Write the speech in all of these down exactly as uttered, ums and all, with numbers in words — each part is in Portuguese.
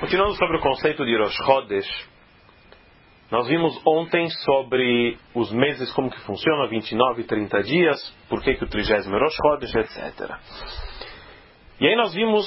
Continuando sobre o conceito de Rosh Chodesh, nós vimos ontem sobre os meses, como que funciona, vinte e nove e trinta dias, por que que o trigésimo é Rosh Chodesh, etcétera. E aí nós vimos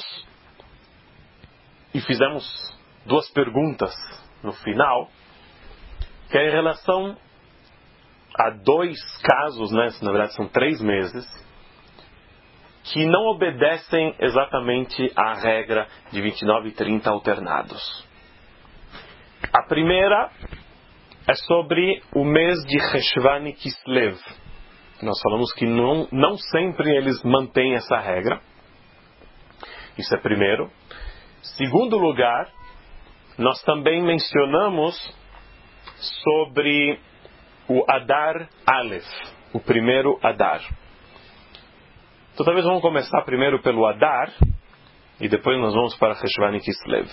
e fizemos duas perguntas no final, que é em relação a dois casos, né, na verdade são três meses, que não obedecem exatamente à regra de vinte e nove e trinta alternados. A primeira é sobre o mês de Cheshvan e Kislev. Nós falamos que não, não sempre eles mantêm essa regra. Isso é primeiro. Segundo lugar, nós também mencionamos sobre o Adar Aleph, o primeiro Adar. Então talvez vamos começar primeiro pelo Adar e depois nós vamos para Cheshvan e Kislev.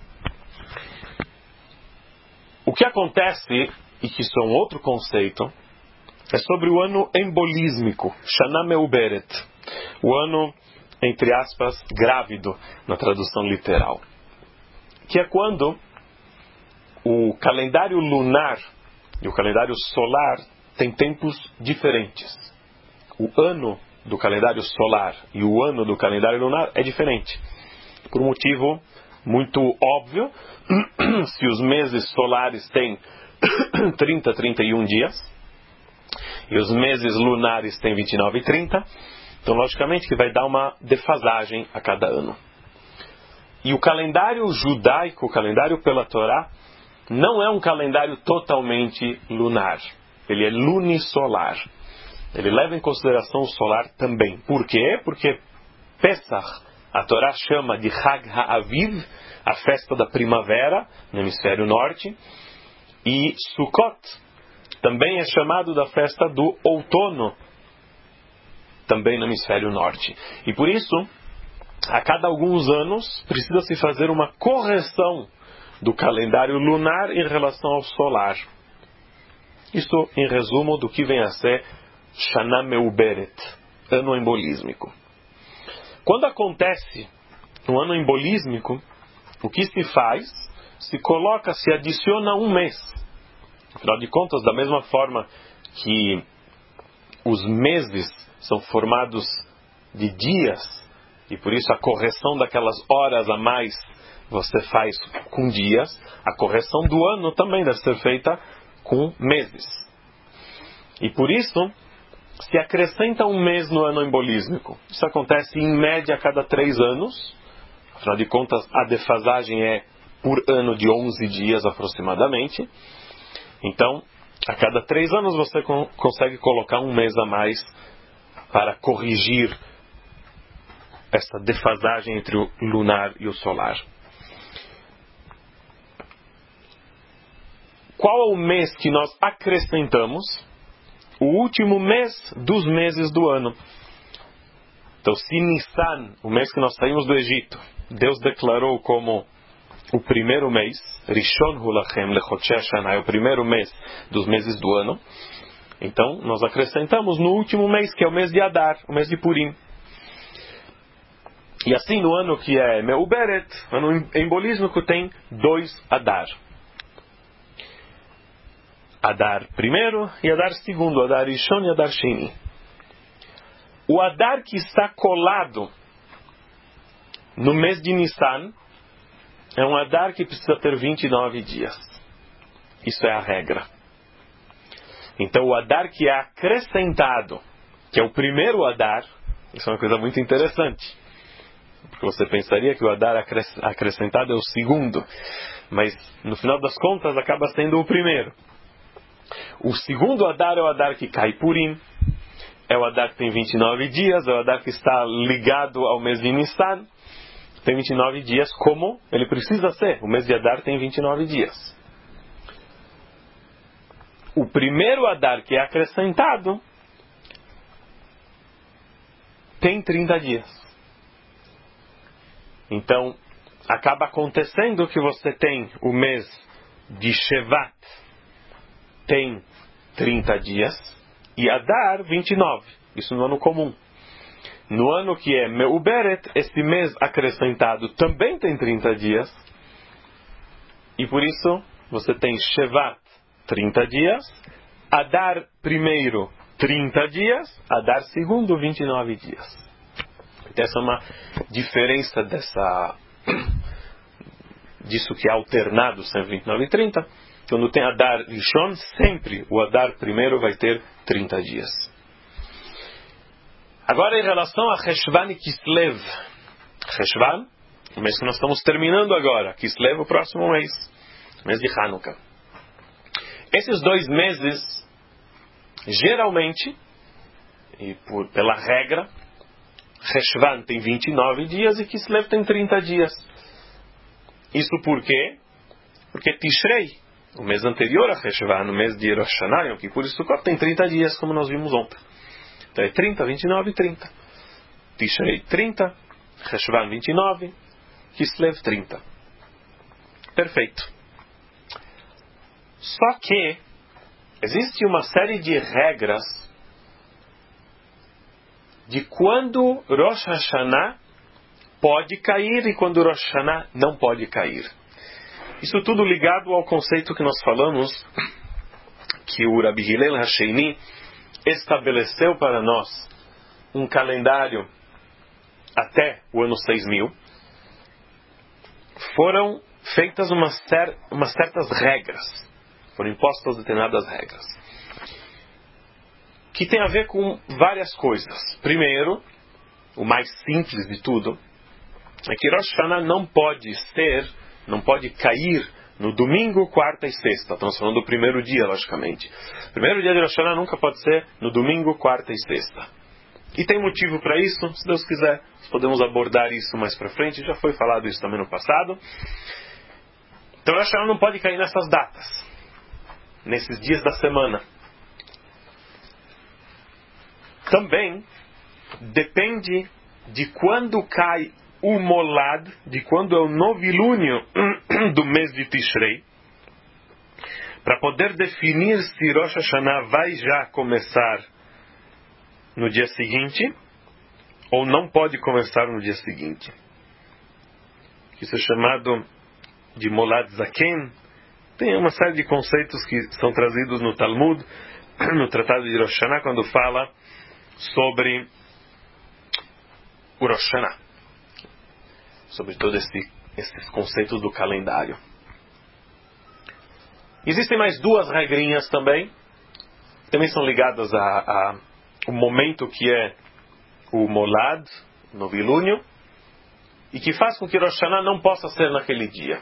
O que acontece, e que isso é um outro conceito, é sobre o ano embolísmico, Shana Meuberet, o ano, entre aspas, grávido, na tradução literal, que é quando o calendário lunar e o calendário solar têm tempos diferentes. O ano do calendário solar e o ano do calendário lunar é diferente, por um motivo muito óbvio. Se os meses solares têm trinta, trinta e um dias e os meses lunares têm vinte e nove e trinta, então logicamente que vai dar uma defasagem a cada ano. E o calendário judaico, o calendário pela Torá, não é um calendário totalmente lunar, ele é lunisolar. Ele leva em consideração o solar também. Por quê? Porque Pesach, a Torá chama de Hag HaAviv, a festa da primavera no hemisfério norte, e Sukkot também é chamado da festa do outono, também no hemisfério norte. E por isso, a cada alguns anos, precisa-se fazer uma correção do calendário lunar em relação ao solar. Isso, em resumo, do que vem a ser Shana Meuberet, ano embolísmico. Quando acontece um ano embolísmico, o que se faz? Se coloca, se adiciona um mês. Afinal de contas, da mesma forma que os meses são formados de dias, e por isso a correção daquelas horas a mais você faz com dias, a correção do ano também deve ser feita com meses. E por isso se acrescenta um mês no ano embolísmico. Isso acontece em média a cada três anos. Afinal de contas, a defasagem é por ano de onze dias aproximadamente. Então, a cada três anos você con- consegue colocar um mês a mais para corrigir essa defasagem entre o lunar e o solar. Qual é o mês que nós acrescentamos? O último mês dos meses do ano. Então, se Nissan, o mês que nós saímos do Egito, Deus declarou como o primeiro mês, Rishon Hu Lachem Lechodesh Shana, é o primeiro mês dos meses do ano, então nós acrescentamos no último mês, que é o mês de Adar, o mês de Purim. E assim, no ano que é Meuberet, ano embolísmico, tem dois Adar. Adar primeiro e Adar segundo, Adar Rishon e Adar Sheni. O Adar que está colado no mês de Nissan é um Adar que precisa ter vinte e nove dias. Isso é a regra. Então o Adar que é acrescentado, que é o primeiro Adar, isso é uma coisa muito interessante. Porque você pensaria que o Adar acrescentado é o segundo, mas no final das contas acaba sendo o primeiro. O segundo Adar é o Adar que cai Purim, é o Adar que tem vinte e nove dias, é o Adar que está ligado ao mês de Nissan, tem vinte e nove dias como ele precisa ser. O mês de Adar tem vinte e nove dias. O primeiro Adar que é acrescentado tem trinta dias. Então, acaba acontecendo que você tem o mês de Shevat, tem trinta dias, e Adar vinte e nove. Isso no ano comum. No ano que é Meuberet, esse mês acrescentado também tem trinta dias, E por isso você tem Shevat, trinta dias, Adar primeiro, trinta dias, Adar segundo, vinte e nove dias. Essa é uma diferença dessa, disso que é alternado sempre vinte e nove e trinta. Quando tem Adar Rishon, sempre o Adar primeiro vai ter trinta dias. Agora em relação a Cheshvan e Kislev. Cheshvan, o mês que nós estamos terminando agora. Kislev, o próximo mês. Mês de Hanukkah. Esses dois meses, geralmente, e por, pela regra, Cheshvan tem vinte e nove dias e Kislev tem trinta dias. Isso por quê? Porque Tishrei, o mês anterior a Cheshvan, o mês de Rosh Hashanah, Yom Kippur e Sukkot, tem trinta dias, como nós vimos ontem. Então é trinta, vinte e nove e trinta. Tishrei trinta, Cheshvan vinte e nove, Kislev trinta. Perfeito. Só que existe uma série de regras de quando Rosh Hashanah pode cair e quando Rosh Hashanah não pode cair. Isso tudo ligado ao conceito que nós falamos, que o Rabbi Hillel Hasheini estabeleceu para nós um calendário até o ano seis mil. Foram feitas umas, cer- umas certas regras, foram impostas determinadas regras, que tem a ver com várias coisas. Primeiro, o mais simples de tudo, é que Rosh Hashanah não pode ser, não pode cair no domingo, quarta e sexta. Estamos falando do primeiro dia, logicamente. O primeiro dia de Rosh Hashanah nunca pode ser no domingo, quarta e sexta. E tem motivo para isso, se Deus quiser, nós podemos abordar isso mais para frente, já foi falado isso também no passado. Então Rosh Hashanah não pode cair nessas datas, nesses dias da semana. Também depende de quando cai o Molad, de quando é o novilúnio do mês de Tishrei, para poder definir se Rosh Hashanah vai já começar no dia seguinte ou não pode começar no dia seguinte. Isso é chamado de Molad Zaken. Tem uma série de conceitos que são trazidos no Talmud, no Tratado de Rosh Hashanah, quando fala sobre o Rosh Hashanah, sobre todos esse, esses conceitos do calendário. Existem mais duas regrinhas também, que também são ligadas a, a o momento que é o Molad, novilúnio, e que faz com que Rosh Hashanah não possa ser naquele dia.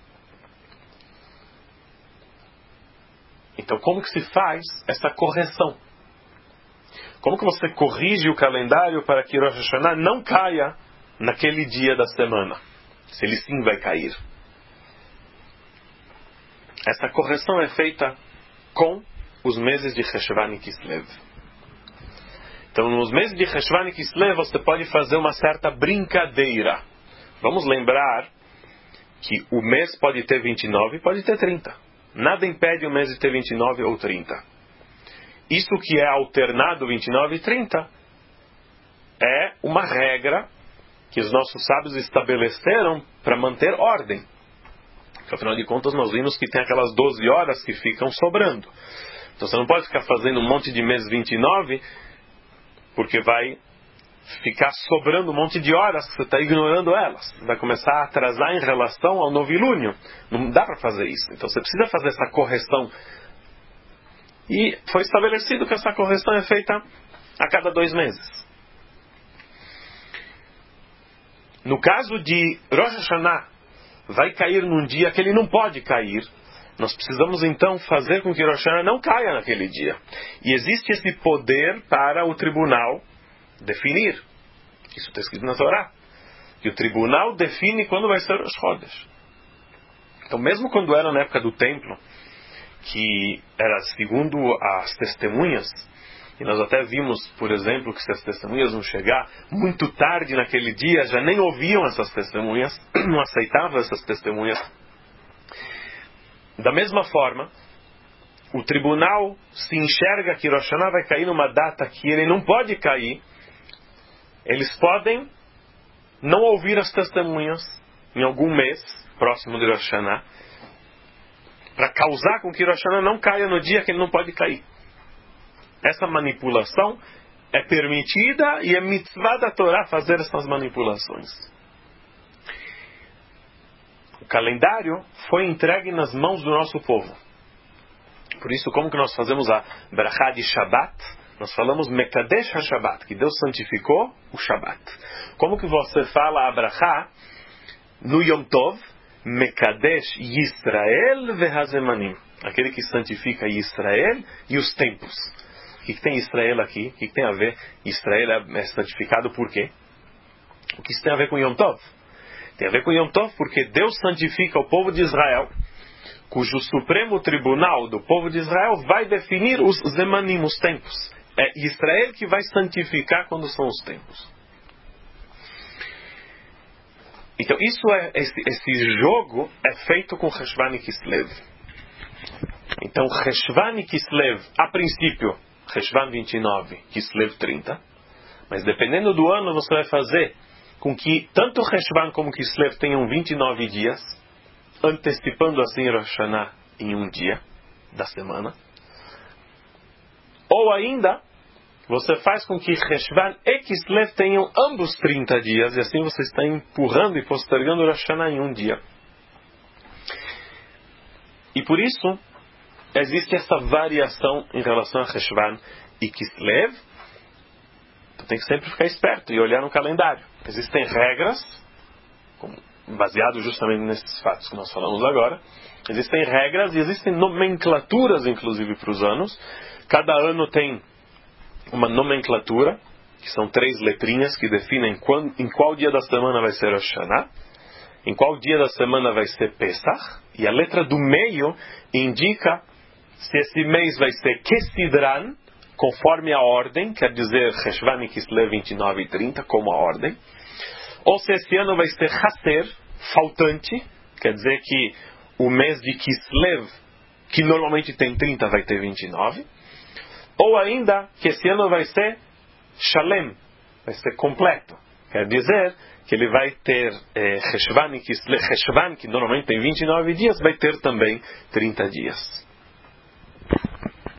Então, como que se faz essa correção? Como que você corrige o calendário para que Rosh Hashanah não caia naquele dia da semana? Se ele sim vai cair. Essa correção é feita com os meses de Cheshvan e Kislev. Então, nos meses de Cheshvan e Kislev, você pode fazer uma certa brincadeira. Vamos lembrar que o mês pode ter vinte e nove e pode ter trinta. Nada impede o mês de ter vinte e nove ou trinta. Isso que é alternado vinte e nove e trinta é uma regra que os nossos sábios estabeleceram para manter ordem. Porque, afinal de contas, nós vimos que tem aquelas doze horas que ficam sobrando. Então você não pode ficar fazendo um monte de mês vinte e nove, porque vai ficar sobrando um monte de horas que você está ignorando elas. Vai começar a atrasar em relação ao novilúnio. Não dá para fazer isso. Então você precisa fazer essa correção. E foi estabelecido que essa correção é feita a cada dois meses. No caso de Rosh Hashanah, vai cair num dia que ele não pode cair. Nós precisamos então fazer com que Rosh Hashanah não caia naquele dia. E existe esse poder para o tribunal definir. Isso está escrito na Torá. Que o tribunal define quando vai ser Rosh Chodesh. Então, mesmo quando era na época do templo, que era segundo as testemunhas, e nós até vimos, por exemplo, que se as testemunhas não chegar muito tarde naquele dia, já nem ouviam essas testemunhas, não aceitavam essas testemunhas. Da mesma forma, o tribunal se enxerga que Rosh Hashanah vai cair numa data que ele não pode cair, eles podem não ouvir as testemunhas em algum mês próximo de Rosh Hashanah para causar com que Rosh Hashanah não caia no dia que ele não pode cair. Essa manipulação é permitida e é mitzvah da Torá fazer essas manipulações. O calendário foi entregue nas mãos do nosso povo. Por isso, como que nós fazemos a brachá de Shabbat? Nós falamos Mekadesh HaShabbat, que Deus santificou o Shabbat. Como que você fala a brachá no Yom Tov? Mekadesh Yisrael vehazemanim. Aquele que santifica Israel e os tempos. O que, que tem Israel aqui? O que, que tem a ver? Israel é santificado por quê? O que isso tem a ver com Yom Tov? Tem a ver com Yom Tov porque Deus santifica o povo de Israel, cujo Supremo Tribunal do povo de Israel vai definir os zemanim, os tempos. É Israel que vai santificar quando são os tempos. Então, isso é, esse, esse jogo é feito com Cheshvan e Kislev. Então, Cheshvan e Kislev, a princípio, Cheshvan vinte e nove, Kislev trinta. Mas dependendo do ano, você vai fazer com que tanto Cheshvan como Kislev tenham vinte e nove dias, antecipando assim Rosh Hashanah em um dia da semana. Ou ainda, você faz com que Cheshvan e Kislev tenham ambos trinta dias, e assim você está empurrando e postergando Rosh Hashanah em um dia. E por isso, existe essa variação em relação a Cheshvan e Kislev. Então tem que sempre ficar esperto e olhar no calendário. Existem regras, baseado justamente nesses fatos que nós falamos agora. Existem regras e existem nomenclaturas, inclusive, para os anos. Cada ano tem uma nomenclatura, que são três letrinhas que definem quando, em qual dia da semana vai ser Rosh Hashanah, em qual dia da semana vai ser Pesach, e a letra do meio indica se esse mês vai ser Kesidran, conforme a ordem, quer dizer Cheshvan e Kislev vinte e nove e trinta, como a ordem, ou se esse ano vai ser Haser, faltante, quer dizer que o mês de Kislev, que normalmente tem trinta, vai ter vinte e nove, ou ainda que esse ano vai ser Shalem, vai ser completo, quer dizer que ele vai ter eh, Cheshvan e Kislev, Cheshvan, que normalmente tem vinte e nove dias, vai ter também trinta dias.